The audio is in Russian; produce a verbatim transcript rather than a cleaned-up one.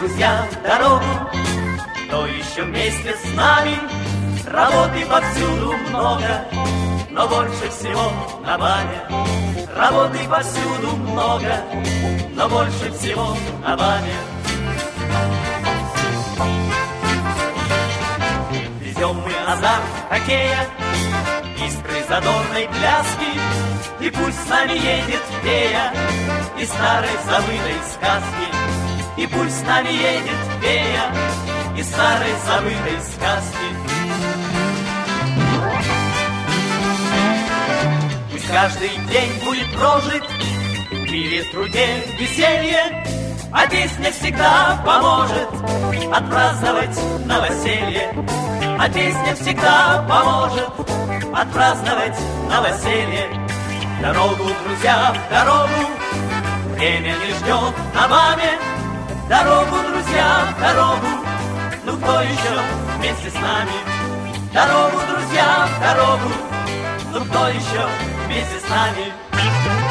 друзья, в дорогу. Кто еще вместе с нами? Работы повсюду много, но больше всего на бане. Работы повсюду много, но больше всего на бане. Везем мы азарт хоккея, искры задорной пляски, и пусть с нами едет фея из старой забытой сказки. И пусть с нами едет фея из старой забытой сказки. Пусть каждый день будет прожит в мире, труде, веселье, а песня всегда поможет отпраздновать новоселье. А песня всегда поможет отпраздновать новоселье. В дорогу, друзья, в дорогу, время не ждет на маме. В дорогу, друзья, в дорогу, ну кто еще вместе с нами? В дорогу, друзья, в дорогу, ну кто еще вместе с нами?